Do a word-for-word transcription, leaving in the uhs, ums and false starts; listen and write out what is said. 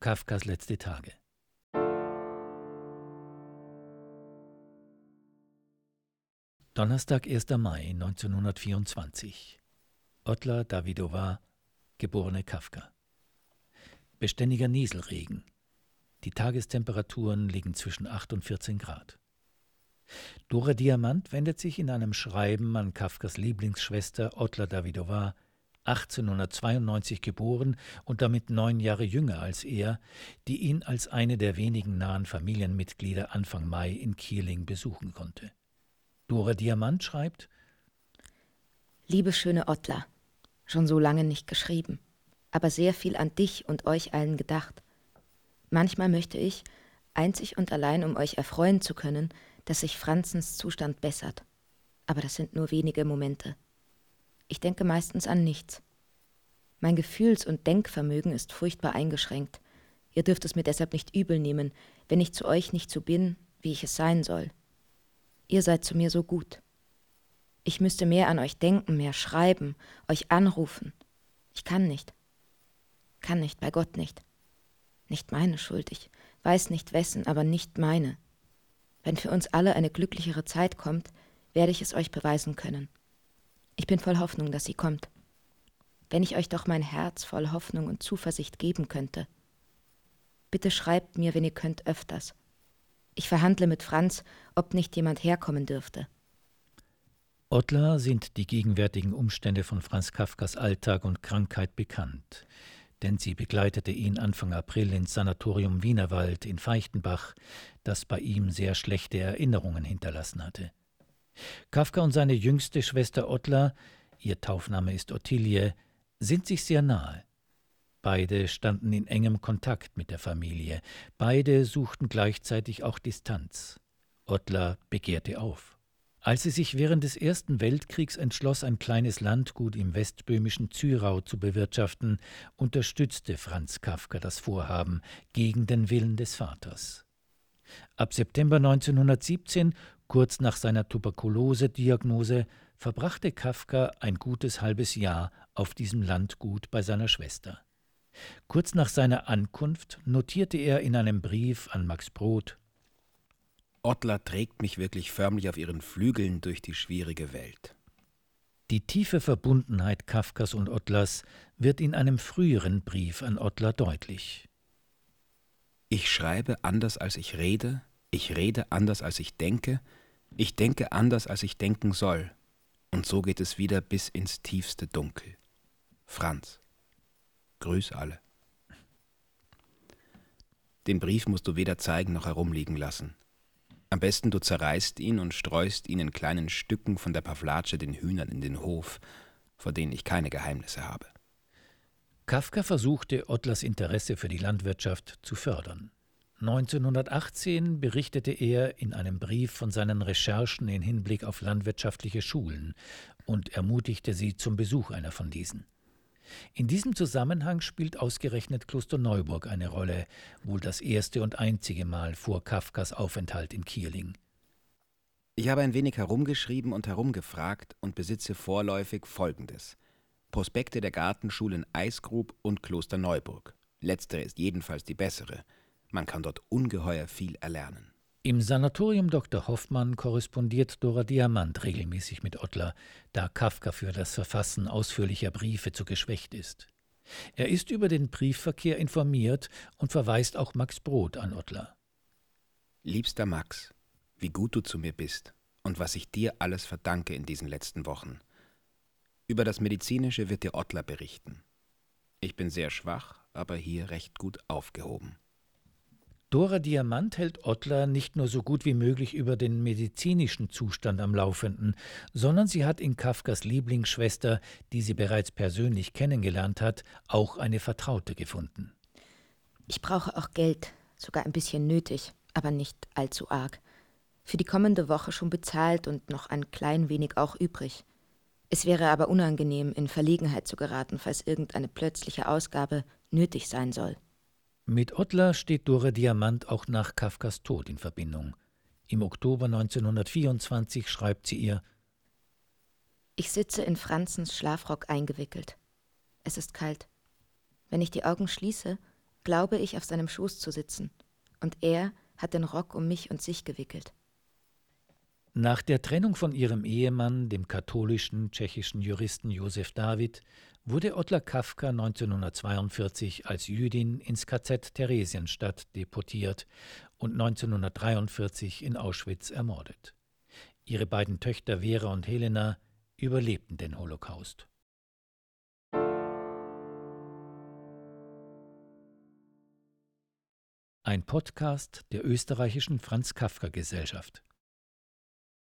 Kafkas letzte Tage. Donnerstag, erster Mai neunzehnhundertvierundzwanzig. Ottla Davidová, geborene Kafka. Beständiger Nieselregen. Die Tagestemperaturen liegen zwischen acht und vierzehn Grad. Dora Diamant wendet sich in einem Schreiben an Kafkas Lieblingsschwester Ottla Davidová, achtzehnhundertzweiundneunzig geboren und damit neun Jahre jünger als er, die ihn als eine der wenigen nahen Familienmitglieder Anfang Mai in Kierling besuchen konnte. Dora Diamant schreibt: Liebe schöne Ottla, schon so lange nicht geschrieben, aber sehr viel an dich und euch allen gedacht. Manchmal möchte ich, einzig und allein um euch erfreuen zu können, dass sich Franzens Zustand bessert. Aber das sind nur wenige Momente. Ich denke meistens an nichts. Mein Gefühls- und Denkvermögen ist furchtbar eingeschränkt. Ihr dürft es mir deshalb nicht übel nehmen, wenn ich zu euch nicht so bin, wie ich es sein soll. Ihr seid zu mir so gut. Ich müsste mehr an euch denken, mehr schreiben, euch anrufen. Ich kann nicht. Kann nicht, bei Gott nicht. Nicht meine Schuld, ich weiß nicht wessen, aber nicht meine. Wenn für uns alle eine glücklichere Zeit kommt, werde ich es euch beweisen können. Ich bin voll Hoffnung, dass sie kommt. Wenn ich euch doch mein Herz voll Hoffnung und Zuversicht geben könnte. Bitte schreibt mir, wenn ihr könnt, öfters. Ich verhandle mit Franz, ob nicht jemand herkommen dürfte. Ottla sind die gegenwärtigen Umstände von Franz Kafkas Alltag und Krankheit bekannt, denn sie begleitete ihn Anfang April ins Sanatorium Wienerwald in Feichtenbach, das bei ihm sehr schlechte Erinnerungen hinterlassen hatte. Kafka und seine jüngste Schwester Ottla, ihr Taufname ist Ottilie, sind sich sehr nahe. Beide standen in engem Kontakt mit der Familie. Beide suchten gleichzeitig auch Distanz. Ottla begehrte auf. Als sie sich während des Ersten Weltkriegs entschloss, ein kleines Landgut im westböhmischen Zürau zu bewirtschaften, unterstützte Franz Kafka das Vorhaben gegen den Willen des Vaters. Ab September neunzehnhundertsiebzehn, kurz nach seiner Tuberkulose-Diagnose, verbrachte Kafka ein gutes halbes Jahr auf diesem Landgut bei seiner Schwester. Kurz nach seiner Ankunft notierte er in einem Brief an Max Brod: Ottla trägt mich wirklich förmlich auf ihren Flügeln durch die schwierige Welt. Die tiefe Verbundenheit Kafkas und Ottlas wird in einem früheren Brief an Ottla deutlich. Ich schreibe anders, als ich rede, ich rede anders, als ich denke, ich denke anders, als ich denken soll. Und so geht es wieder bis ins tiefste Dunkel. Franz. Grüß alle. Den Brief musst du weder zeigen noch herumliegen lassen. Am besten du zerreißt ihn und streust ihn in kleinen Stücken von der Pawlatsche den Hühnern in den Hof, vor denen ich keine Geheimnisse habe. Kafka versuchte, Ottlas Interesse für die Landwirtschaft zu fördern. neunzehnhundertachtzehn berichtete er in einem Brief von seinen Recherchen in Hinblick auf landwirtschaftliche Schulen und ermutigte sie zum Besuch einer von diesen. In diesem Zusammenhang spielt ausgerechnet Klosterneuburg eine Rolle, wohl das erste und einzige Mal vor Kafkas Aufenthalt in Kierling. Ich habe ein wenig herumgeschrieben und herumgefragt und besitze vorläufig Folgendes: Prospekte der Gartenschulen Eisgrub und Klosterneuburg. Letztere ist jedenfalls die bessere. Man kann dort ungeheuer viel erlernen. Im Sanatorium Doktor Hoffmann korrespondiert Dora Diamant regelmäßig mit Ottla, da Kafka für das Verfassen ausführlicher Briefe zu geschwächt ist. Er ist über den Briefverkehr informiert und verweist auch Max Brod an Ottla. Liebster Max, wie gut du zu mir bist und was ich dir alles verdanke in diesen letzten Wochen. Über das Medizinische wird dir Ottla berichten. Ich bin sehr schwach, aber hier recht gut aufgehoben. Dora Diamant hält Ottla nicht nur so gut wie möglich über den medizinischen Zustand am Laufenden, sondern sie hat in Kafkas Lieblingsschwester, die sie bereits persönlich kennengelernt hat, auch eine Vertraute gefunden. Ich brauche auch Geld, sogar ein bisschen nötig, aber nicht allzu arg. Für die kommende Woche schon bezahlt und noch ein klein wenig auch übrig. Es wäre aber unangenehm, in Verlegenheit zu geraten, falls irgendeine plötzliche Ausgabe nötig sein soll. Mit Ottla steht Dora Diamant auch nach Kafkas Tod in Verbindung. Im Oktober neunzehnhundertvierundzwanzig schreibt sie ihr: Ich sitze in Franzens Schlafrock eingewickelt. Es ist kalt. Wenn ich die Augen schließe, glaube ich, auf seinem Schoß zu sitzen, und er hat den Rock um mich und sich gewickelt. Nach der Trennung von ihrem Ehemann, dem katholischen tschechischen Juristen Josef David, wurde Ottla Kafka neunzehnhundertzweiundvierzig als Jüdin ins K Z Theresienstadt deportiert und neunzehnhundertdreiundvierzig in Auschwitz ermordet. Ihre beiden Töchter Vera und Helena überlebten den Holocaust. Ein Podcast der österreichischen Franz-Kafka-Gesellschaft.